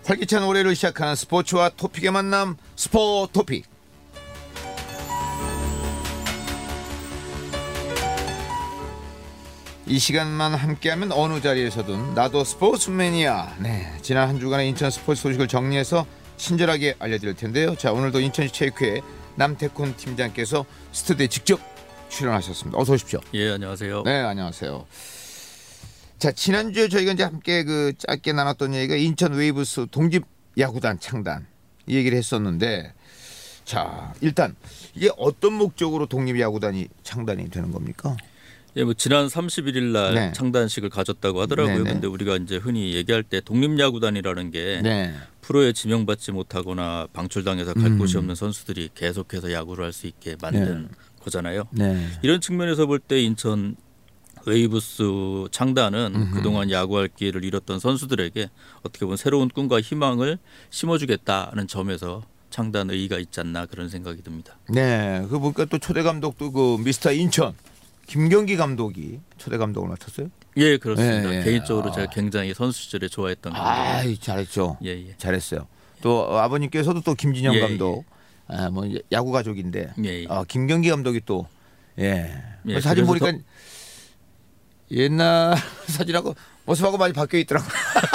활기찬 올해를 시작하는 스포츠와 토픽의 만남, 스포토픽. 이 시간만 함께하면 어느 자리에서든 나도 스포츠맨이야. 네, 지난 한 주간의 인천 스포츠 소식을 정리해서 친절하게 알려드릴 텐데요. 자, 오늘도 인천시 체육회 남태훈 팀장께서 스튜디오에 직접 출연하셨습니다. 어서 오십시오. 예, 안녕하세요. 네, 안녕하세요. 자, 지난주에 저희가 이제 함께 짧게 나눴던 얘기가 인천 웨이브스 독립 야구단 창단 이 얘기를 했었는데, 자, 일단 이게 어떤 목적으로 독립 야구단이 창단이 되는 겁니까? 예, 뭐 지난 31일 날 네. 창단식을 가졌다고 하더라고요. 네네. 근데 우리가 이제 흔히 얘기할 때 독립 야구단이라는 게 네. 프로에 지명받지 못하거나 방출당해서 갈 곳이 없는 선수들이 계속해서 야구를 할 수 있게 만든 거잖아요. 네. 이런 측면에서 볼 때 인천 웨이브스 창단은 그동안 야구할 기회를 잃었던 선수들에게 어떻게 보면 새로운 꿈과 희망을 심어주겠다는 점에서 창단 의의가 있지 않나 그런 생각이 듭니다. 네. 그 보니까 또 초대 감독도 그 미스터 인천 김경기 감독이 초대 감독을 맡았어요. 예, 그렇습니다. 예, 예. 개인적으로 제가 굉장히 선수 시절에 좋아했던 감독이에요. 아, 잘했죠. 예, 예. 잘했어요. 또 아버님께서도 또 김진영 예, 감독, 뭐 야구 가족인데, 예, 예. 김경기 감독이 또, 예, 사진 그래서 보니까 옛날 사진하고 모습하고 많이 바뀌어 있더라고.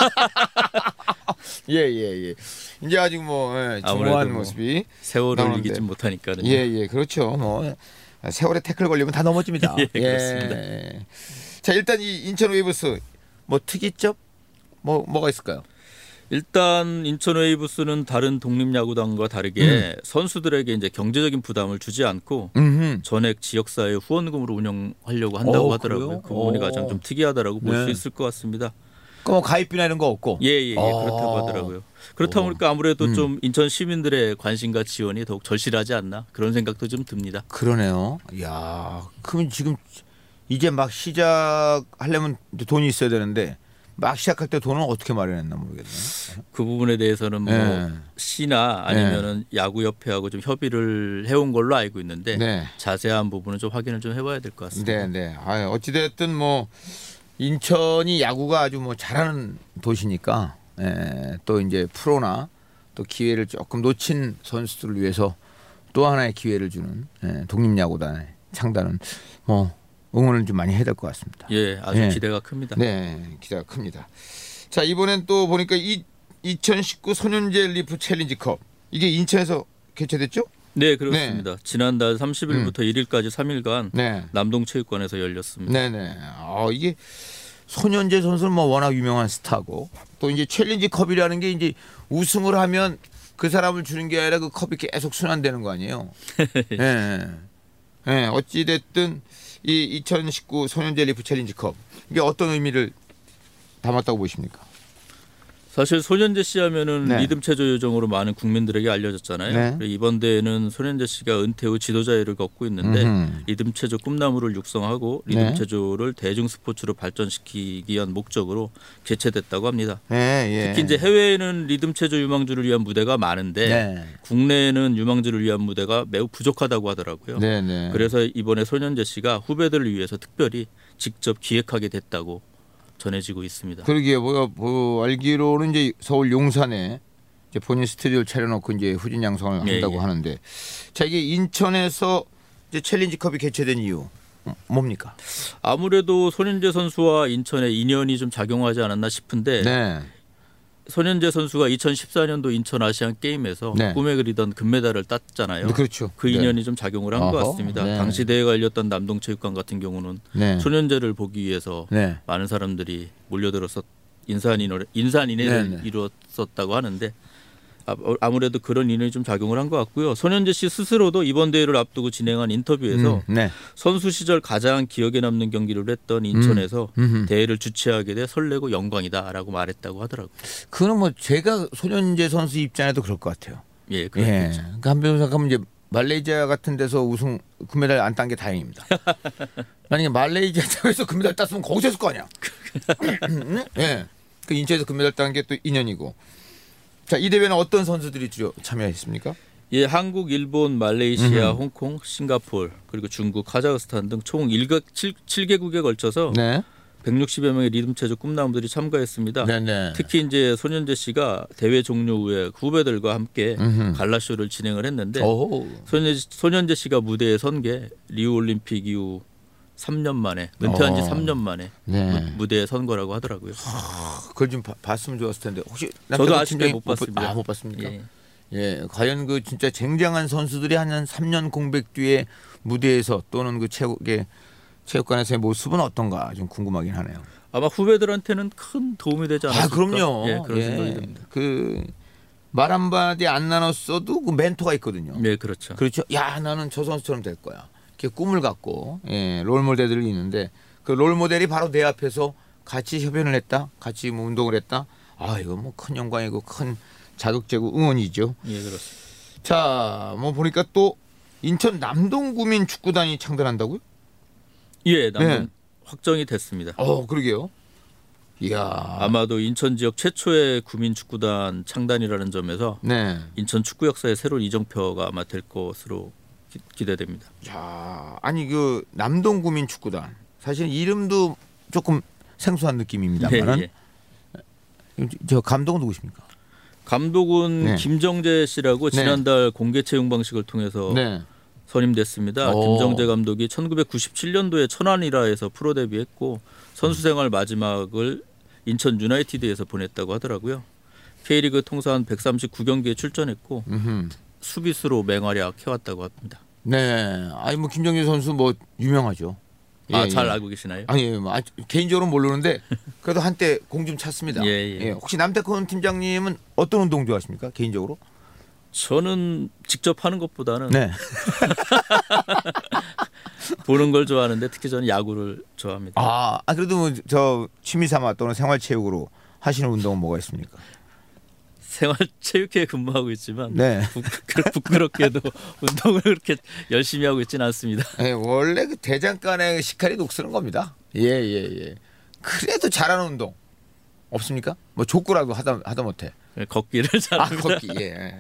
예. 이제 아직 뭐 중후한 모습이 세월을 나오는데. 이기지 못하니까는. 예, 그렇죠. 뭐 세월에 태클 걸리면 다 넘어집니다. 예, 그렇습니다. 자, 일단 이 인천 웨이브스 뭐 특이점 뭐가 있을까요? 일단 인천 웨이브스는 다른 독립야구단과 다르게 선수들에게 이제 경제적인 부담을 주지 않고 전액 지역사회 후원금으로 운영하려고 한다고 하더라고요. 그래요? 그 부분이 가장 좀 특이하다라고 볼 수 네. 있을 것 같습니다. 그 뭐 가입비나 이런 거 없고. 예, 그렇다고 하더라고요. 그렇다 보니까 아무래도 좀 인천 시민들의 관심과 지원이 더욱 절실하지 않나 그런 생각도 좀 듭니다. 그러네요. 야, 그럼 지금 이제 막 시작하려면 돈이 있어야 되는데 막 시작할 때 돈은 어떻게 마련했나 모르겠네요. 그 부분에 대해서는 뭐 네. 시나 아니면은 야구협회하고 좀 협의를 해온 걸로 알고 있는데 네. 자세한 부분은 좀 확인을 좀 해봐야 될 것 같습니다. 네. 어찌 됐든 뭐 인천이 야구가 아주 뭐 잘하는 도시니까 또 이제 프로나 또 기회를 조금 놓친 선수들을 위해서 또 하나의 기회를 주는 독립야구단의 창단은 뭐 응원을 좀 많이 해야 될 것 같습니다. 예, 아주 기대가 큽니다. 네, 기대가 큽니다. 자, 이번엔 또 보니까 2019 소년제 리프 챌린지컵 이게 인천에서 개최됐죠? 네, 그렇습니다. 지난달 30일부터 1일까지 3일간 네. 남동체육관에서 열렸습니다. 네네. 이게 손현재 선수는 뭐 워낙 유명한 스타고 또 이제 챌린지컵이라는 게 이제 우승을 하면 그 사람을 주는 게 아니라 그 컵이 계속 순환되는 거 아니에요? 네. 어찌 됐든 이 2019 손현재 리프 챌린지컵 이게 어떤 의미를 담았다고 보십니까? 사실 손현재 씨 하면은 네. 리듬 체조 요정으로 많은 국민들에게 알려졌잖아요. 네. 그리고 이번 대회는 손현재 씨가 은퇴 후 지도자의 일을 걷고 있는데 리듬 체조 꿈나무를 육성하고 리듬 네. 체조를 대중 스포츠로 발전시키기 위한 목적으로 개최됐다고 합니다. 예. 특히 이제 해외에는 리듬 체조 유망주를 위한 무대가 많은데 네. 국내에는 유망주를 위한 무대가 매우 부족하다고 하더라고요. 네. 그래서 이번에 손현재 씨가 후배들을 위해서 특별히 직접 기획하게 됐다고 전해지고 있습니다. 그러기에 뭐 알기로는 이제 서울 용산에 이제 본인 스튜디오를 차려놓고 이제 후진 양성을 한다고 하는데, 자, 이게 인천에서 이제 챌린지컵이 개최된 이유 뭡니까? 아무래도 손현재 선수와 인천의 인연이 좀 작용하지 않았나 싶은데 네. 손현재 선수가 2014년도 인천 아시안 게임에서 네. 꿈에 그리던 금메달을 땄잖아요. 그렇죠. 그 인연이 좀 작용을 한 것 어허, 같습니다. 네. 당시 대회가 열렸던 남동체육관 같은 경우는 네. 손현재를 보기 위해서 네. 많은 사람들이 몰려들어서 인산인해를 네. 이루었었다고 하는데 아무래도 그런 인연이 좀 작용을 한 것 같고요. 손현재 씨 스스로도 이번 대회를 앞두고 진행한 인터뷰에서 네. 선수 시절 가장 기억에 남는 경기를 했던 인천에서 대회를 주최하게 돼 설레고 영광이다라고 말했다고 하더라고요. 그는 뭐 제가 손현재 선수 입장에도 그럴 것 같아요. 예, 그렇겠죠. 그러니까 한편 생각하면 이제 말레이시아 같은 데서 우승 금메달 안 딴 게 다행입니다. 만약에 말레이시아에서 금메달 땄으면 거기서 했을 거 아니야. 예. 그 인천에서 금메달 딴 게 또 인연이고. 자, 이 대회는 어떤 선수들이 주로 참여했습니까? 예, 한국, 일본, 말레이시아, 홍콩, 싱가포르 그리고 중국, 카자흐스탄 등 총 7개국에 걸쳐서 네. 160여 명의 리듬 체조 꿈나무들이 참가했습니다. 네네. 특히 이제 손현재 씨가 대회 종료 후에 후배들과 함께 갈라쇼를 진행을 했는데 손현재 씨가 무대에 선 게 리우 올림픽 이후 3년 만에 은퇴한 지 3년 만에 네. 무대에 선 거라고 하더라고요. 그걸 좀 봤으면 좋았을 텐데 혹시 저도 아쉽게 못 봤습니다. 못 봤습니까? 예. 예, 과연 그 진짜 쟁쟁한 선수들이 한 3년 공백 뒤에 무대에서 또는 그 체육관에서의 모습은 어떤가 좀 궁금하긴 하네요. 아마 후배들한테는 큰 도움이 되지 않을까. 그럼요. 예, 그런 생각이 듭니다. 그 말 한마디 안 나눴어도 그 멘토가 있거든요. 네, 그렇죠. 그렇죠. 야, 나는 저 선수처럼 될 거야. 이렇게 꿈을 갖고 롤모델들이 있는데 그 롤모델이 바로 내 앞에서 같이 협연을 했다, 같이 뭐 운동을 했다. 이거 뭐 큰 영광이고 큰 자극제고 응원이죠. 예, 그렇습니다. 자, 뭐 보니까 또 인천 남동구민 축구단이 창단한다고요? 예, 남동 확정이 됐습니다. 그러게요. 이야. 아마도 인천 지역 최초의 구민 축구단 창단이라는 점에서 인천 축구 역사의 새로운 이정표가 아마 될 것으로 기대됩니다. 자, 아니 그 남동구민 축구단 사실 이름도 조금 생소한 느낌입니다만은 저 감독은 누구십니까? 감독은 김정재 씨라고 지난달 공개 채용 방식을 통해서 선임됐습니다. 김정재 감독이 1997년도에 천안이라에서 프로 데뷔했고 선수 생활 마지막을 인천 유나이티드에서 보냈다고 하더라고요. K리그 통산 139경기에 출전했고 수비수로 맹활약 해왔다고 합니다. 네, 아니 뭐 김정재 선수 뭐 유명하죠. 잘 알고 계시나요? 아니 뭐 개인적으로는 모르는데 그래도 한때 공 좀 찼습니다. 혹시 남태권 팀장님은 어떤 운동 좋아하십니까? 개인적으로? 저는 직접 하는 것보다는 보는 걸 좋아하는데 특히 저는 야구를 좋아합니다. 그래도 뭐 저 취미삼아 또는 생활체육으로 하시는 운동은 뭐가 있습니까? 생활체육회에 근무하고 있지만 부끄럽게도 운동을 그렇게 열심히 하고 있지는 않습니다. 원래 그 대장간의 식칼이 녹쓰는 겁니다. 예. 그래도 잘하는 운동 없습니까? 뭐 족구라도 하다 못해. 걷기를 잘합니다. 걷기.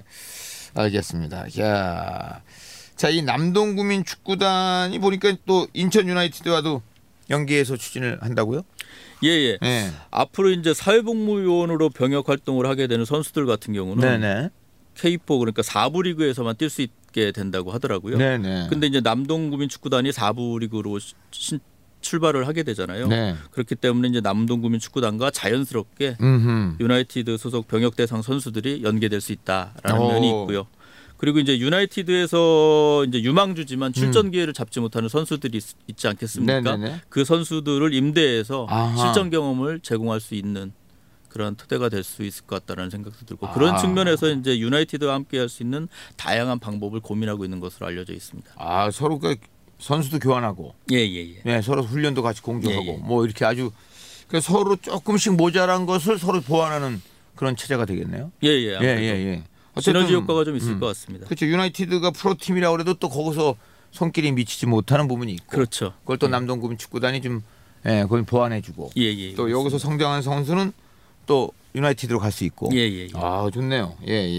알겠습니다. 야, 자, 이 남동구민 축구단이 보니까 또 인천 유나이티드와도 연계해서 추진을 한다고요? 예. 앞으로 이제 사회복무요원으로 병역 활동을 하게 되는 선수들 같은 경우는 K4 그러니까 4부 리그에서만 뛸 수 있게 된다고 하더라고요. 근데 이제 남동구민 축구단이 4부 리그로 출발을 하게 되잖아요. 그렇기 때문에 이제 남동구민 축구단과 자연스럽게 유나이티드 소속 병역 대상 선수들이 연계될 수 있다라는 면이 있고요. 그리고 이제 유나이티드에서 이제 유망주지만 출전 기회를 잡지 못하는 선수들이 있지 않겠습니까? 그 선수들을 임대해서 실전 경험을 제공할 수 있는 그런 토대가 될 수 있을 것 같다는 생각도 들고 그런 측면에서 이제 유나이티드와 함께할 수 있는 다양한 방법을 고민하고 있는 것으로 알려져 있습니다. 서로 그 선수도 교환하고, 서로 훈련도 같이 공조하고, 뭐 이렇게 아주 서로 조금씩 모자란 것을 서로 보완하는 그런 체제가 되겠네요. 예. 시너지 효과가 좀 있을 것 같습니다. 그렇죠. 유나이티드가 프로팀이라고 해도 또 거기서 손길이 미치지 못하는 부분이 있고, 그렇죠. 그걸 또 남동구민 축구단이 좀 그걸 보완해주고, 또 여기서 성장한 선수는 또 유나이티드로 갈 수 있고, 좋네요.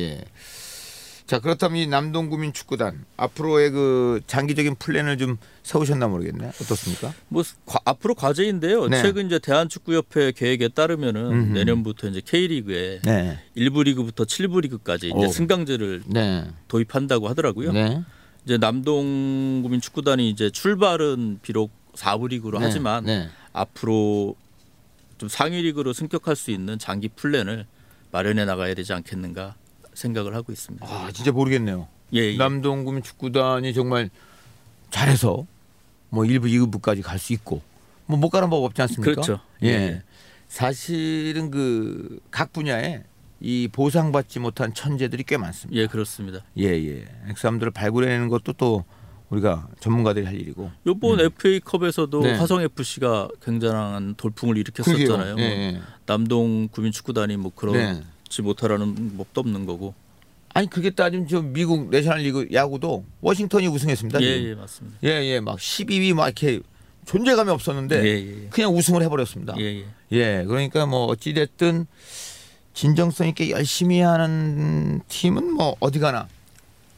자, 그렇다면 이 남동구민 축구단 앞으로의 그 장기적인 플랜을 좀 세우셨나 모르겠네. 어떻습니까? 뭐 앞으로 과제인데요. 최근 이제 대한축구협회 계획에 따르면은 내년부터 이제 K리그에 1부 리그부터 7부 리그까지 이제 승강제를 도입한다고 하더라고요. 이제 남동구민 축구단이 이제 출발은 비록 4부 리그로 하지만 앞으로 좀 상위 리그로 승격할 수 있는 장기 플랜을 마련해 나가야 되지 않겠는가 생각을 하고 있습니다. 진짜 모르겠네요. 남동구민 축구단이 정말 잘해서 뭐 1부, 2부까지 갈 수 있고 뭐 못 가는 법 없지 않습니까? 그렇죠. 사실은 그 각 분야에 이 보상받지 못한 천재들이 꽤 많습니다. 그렇습니다. 그 사람들을 발굴해내는 것도 또 우리가 전문가들이 할 일이고. 이번 FA컵에서도 화성 FC가 굉장한 돌풍을 일으켰었잖아요. 남동구민 축구단이 뭐 그렇지 못하라는 법도 없는 거고. 아니 그게 따지면 저 미국 내셔널리그 야구도 워싱턴이 우승했습니다. 맞습니다. 막 12위 막 이렇게 존재감이 없었는데 그냥 우승을 해버렸습니다. 그러니까 뭐 어찌 됐든 진정성 있게 열심히 하는 팀은 뭐 어디 가나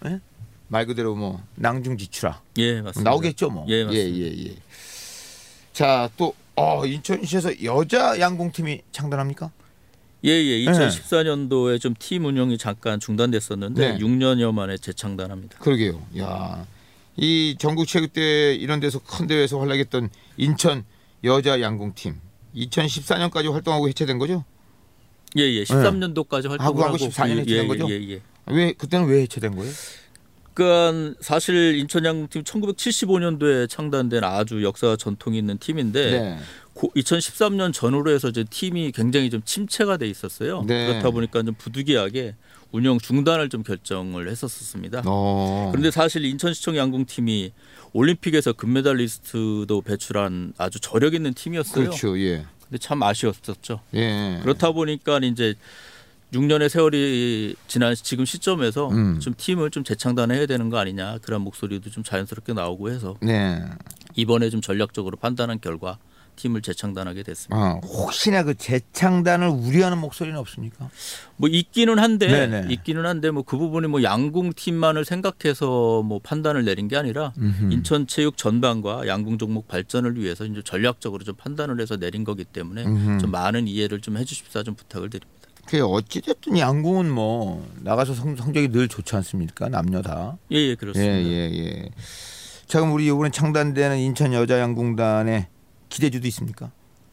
말 그대로 뭐 낭중지추라 맞습니다. 나오겠죠 뭐. 맞습니다. 자, 또 인천시에서 여자 양궁팀이 창단합니까? 예예. 2014년도에 좀 팀 운영이 잠깐 중단됐었는데 네. 6년여 만에 재창단합니다. 그러게요. 야, 이 전국체육대회 이런 데서 큰 대회에서 활약했던 인천 여자 양궁팀 2014년까지 활동하고 해체된 거죠? 예예. 13년도까지 활동을 하고 14년에 해체된 거죠? 예예. 왜 그때는 왜 해체된 거예요? 그러니까 사실 인천 양궁팀 1975년도에 창단된 아주 역사와 전통이 있는 팀인데 네. 2013년 전후로 해서 이제 팀이 굉장히 좀 침체가 돼 있었어요. 네. 그렇다 보니까 좀 부득이하게 운영 중단을 좀 결정을 했었습니다. 그런데 사실 인천시청 양궁팀이 올림픽에서 금메달리스트도 배출한 아주 저력 있는 팀이었어요. 그렇죠. 예. 근데 참 아쉬웠었죠. 예. 그렇다 보니까 이제 6년의 세월이 지난 지금 시점에서 좀 팀을 좀 재창단해야 되는 거 아니냐 그런 목소리도 좀 자연스럽게 나오고 해서 네. 이번에 좀 전략적으로 판단한 결과 팀을 재창단하게 됐습니다. 혹시나 그 재창단을 우려하는 목소리는 없습니까? 뭐 있기는 한데 네네. 뭐 그 부분이 뭐 양궁 팀만을 생각해서 뭐 판단을 내린 게 아니라 인천 체육 전반과 양궁 종목 발전을 위해서 이제 전략적으로 좀 판단을 해서 내린 거기 때문에 좀 많은 이해를 좀 해주십사 좀 부탁을 드립니다. 그 어찌됐든 양궁은 뭐 나가서 성적이 늘 좋지 않습니까? 남녀 다. 예, 그렇습니다. 예. 자, 그럼 우리 이번에 창단되는 인천 여자 양궁단의 기대주도 있습니까?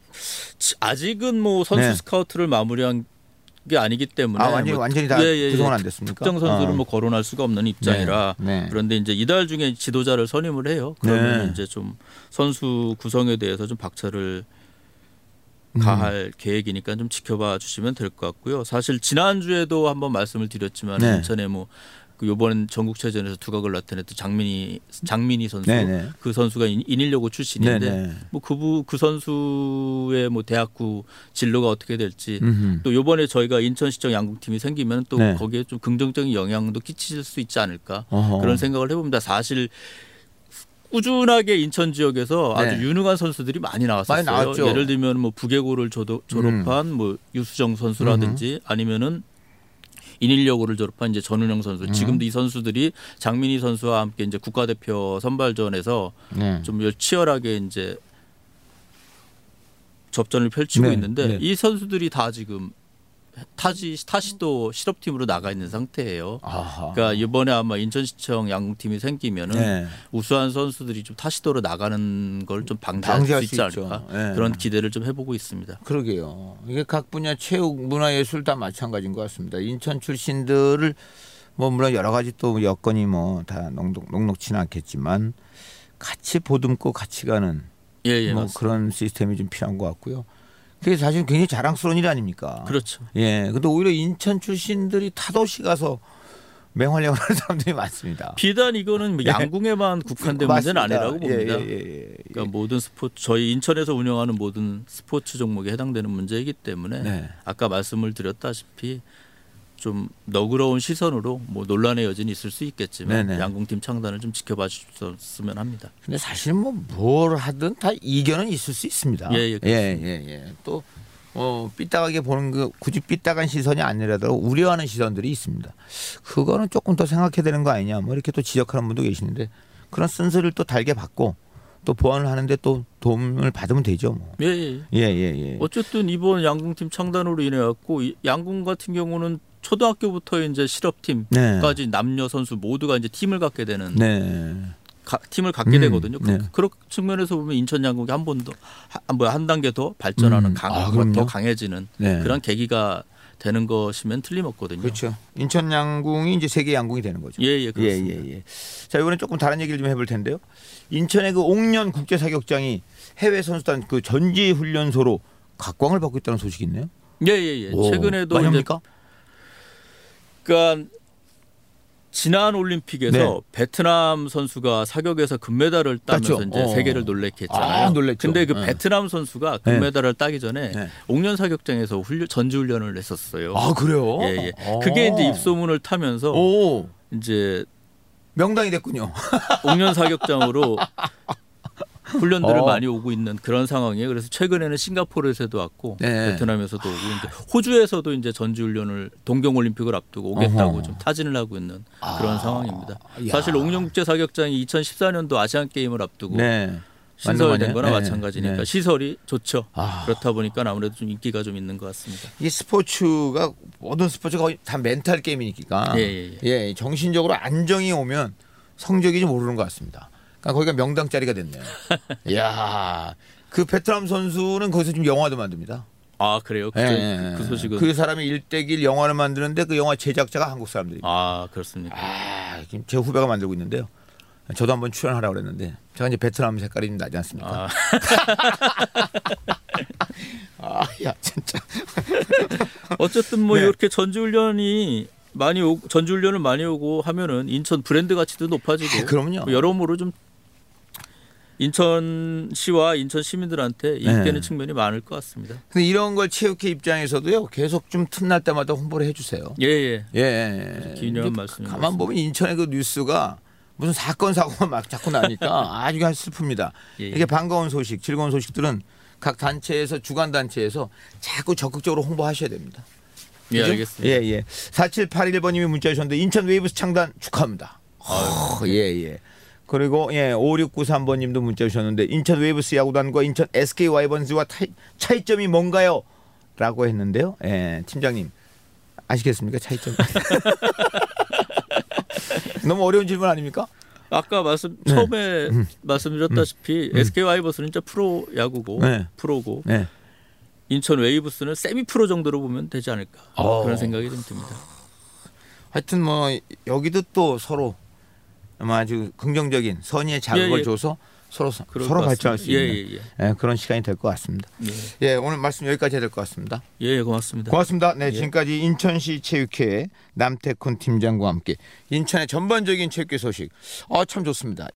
아직은 뭐 선수 네. 스카우트를 마무리한 게 아니기 때문에 완전히 다 구성은 안 됐습니까? 특정 선수를 뭐 거론할 수가 없는 입장이라 네. 그런데 이제 이달 중에 지도자를 선임을 해요. 그러면 네. 이제 좀 선수 구성에 대해서 좀 박차를 가할 계획이니까 좀 지켜봐 주시면 될 것 같고요. 사실 지난주에도 한번 말씀을 드렸지만 네. 인천에 뭐 그 이번 전국체전에서 두각을 나타냈던 장민희 선수 네네. 그 선수가 인일여고 출신인데 네네. 뭐 그 선수의 뭐 대학구 진로가 어떻게 될지 또 이번에 저희가 인천시청 양궁팀이 생기면 또 네. 거기에 좀 긍정적인 영향도 끼칠 수 있지 않을까 어허. 그런 생각을 해봅니다. 사실 꾸준하게 인천 지역에서 아주 네. 유능한 선수들이 많이 나왔었어요. 많이 나왔죠. 예를 들면 뭐 부계고를 졸업한 뭐 유수정 선수라든지 아니면은 인일여고를 졸업한 이제 전운영 선수. 지금도 이 선수들이 장민희 선수와 함께 이제 국가대표 선발전에서 네. 좀 치열하게 이제 접전을 펼치고 네. 있는데 네. 이 선수들이 다 지금 타시도 실업팀으로 나가 있는 상태예요. 아하. 그러니까 이번에 아마 인천시청 양궁팀이 생기면은 네. 우수한 선수들이 좀 타시도로 나가는 걸 좀 방지할 수 있지 않을까 네. 그런 기대를 좀 해보고 있습니다. 그러게요. 이게 각 분야 체육, 문화예술 다 마찬가지인 것 같습니다. 인천 출신들을 뭐 물론 여러 가지 또 여건이 뭐 다 녹록치는 않겠지만 같이 보듬고 같이 가는 예, 뭐 맞습니다. 그런 시스템이 좀 필요한 것 같고요. 그게 사실 굉장히 자랑스러운 일 아닙니까? 그렇죠. 예. 근데 오히려 인천 출신들이 타도시 가서 맹활약을 하는 사람들이 많습니다. 비단 이거는 뭐 양궁에만 국한된 문제는 아니라고 봅니다. 예. 그러니까 모든 스포츠 저희 인천에서 운영하는 모든 스포츠 종목에 해당되는 문제이기 때문에 네. 아까 말씀을 드렸다시피 좀 너그러운 시선으로 뭐 논란의 여지는 있을 수 있겠지만 네네. 양궁팀 창단을 좀 지켜봐 주셨으면 합니다. 근데 사실 뭐 뭘 하든 다 이견은 있을 수 있습니다. 예, 예. 또 삐딱하게 보는 그 굳이 삐딱한 시선이 아니라도 우려하는 시선들이 있습니다. 그거는 조금 더 생각해야 되는 거 아니냐. 뭐 이렇게 또 지적하는 분도 계시는데 그런 쓴소리를 또 달게 받고 또 보완을 하는데 또 도움을 받으면 되죠. 뭐. 예. 어쨌든 이번 양궁팀 창단으로 인해 갖고 양궁 같은 경우는 초등학교부터 이제 실업팀까지 남녀 선수 모두가 이제 팀을 갖게 되는 팀을 갖게 되거든요. 그런 측면에서 보면 인천 양궁이 한 단계 더 발전하는 더 강해지는 그런 계기가 되는 것이면 틀림없거든요. 그렇죠. 인천 양궁이 이제 세계 양궁이 되는 거죠. 예, 그렇습니다. 예. 자, 이번에 조금 다른 얘기를 좀 해볼 텐데요. 인천의 그 옥년 국제사격장이 해외 선수단 그 전지 훈련소로 각광을 받고 있다는 소식이 있네요. 예. 최근에도 많이 합니까? 그러니까 지난 올림픽에서 베트남 선수가 사격에서 금메달을 따면서 그렇죠. 이제 세계를 놀래게 했잖아요. 놀랬죠. 근데 그 베트남 선수가 금메달을 따기 전에 옥년 사격장에서 전지 훈련을 했었어요. 아, 그래요? 예. 그게 이제 입소문을 타면서 이제 명당이 됐군요. 옥년 사격장으로 훈련들을 많이 오고 있는 그런 상황이에요. 그래서 최근에는 싱가포르에서도 왔고 베트남에서도 오고 이제 호주에서도 이제 전지훈련을 동경올림픽을 앞두고 오겠다고 좀 타진을 하고 있는 그런 상황입니다. 사실 옥년국제사격장이 2014년도 아시안게임을 앞두고 신설된 거나 네, 마찬가지니까 네. 시설이 좋죠. 아. 그렇다 보니까 아무래도 좀 인기가 좀 있는 것 같습니다. 이 스포츠가 모든 스포츠가 거의 다 멘탈 게임이니까 예, 정신적으로 안정이 오면 성적이 좀 오르는 것 같습니다. 그러니까 거기가 명당 자리가 됐네요. 이야, 그 베트남 선수는 거기서 지금 영화도 만듭니다. 아 그래요? 그 소식은 그 사람이 일대길 영화를 만드는데 그 영화 제작자가 한국 사람들입니다. 아 그렇습니까? 지금 제 후배가 만들고 있는데요. 저도 한번 출연하라고 그랬는데 제가 이제 베트남 색깔이 좀 나지 않습니까? 야 진짜. 어쨌든 뭐 네. 이렇게 전지훈련을 많이 오고 하면은 인천 브랜드 가치도 높아지고 그럼요. 여러모로 좀 인천시와 인천 시민들한테 이익 되는 측면이 많을 것 같습니다. 근데 이런 걸 체육회 입장에서도요 계속 좀 틈날 때마다 홍보를 해주세요. 예. 기념한 말씀입니다. 가만 보면 인천의 그 뉴스가 무슨 사건 사고가 막 자꾸 나니까 아주 슬픕니다. 이게 반가운 소식, 즐거운 소식들은 각 단체에서 주간 단체에서 자꾸 적극적으로 홍보하셔야 됩니다. 예, 그죠? 알겠습니다. 예. 4781번님이 문자 주셨는데 인천 웨이브스 창단 축하합니다. 예. 그리고 5693번님도 문자 주셨는데 인천 웨이브스 야구단과 인천 SK 와이번즈와 차이점이 뭔가요? 라고 했는데요. 예, 팀장님 아시겠습니까? 차이점. 너무 어려운 질문 아닙니까? 아까 처음에 말씀드렸다시피 SK 와이번스는 진짜 프로 야구고 프로고 인천 웨이브스는 세미 프로 정도로 보면 되지 않을까 그런 생각이 좀 듭니다. 하여튼 뭐 여기도 또 서로 아주 긍정적인 선의의 자극을 줘서 서로 발전할 수 있는 그런 시간이 될 것 같습니다. 예, 오늘 말씀 여기까지 해야 될 것 같습니다. 예, 고맙습니다. 고맙습니다. 네, 지금까지 인천시 체육회 남태훈 팀장과 함께 인천의 전반적인 체육회 소식 참 좋습니다.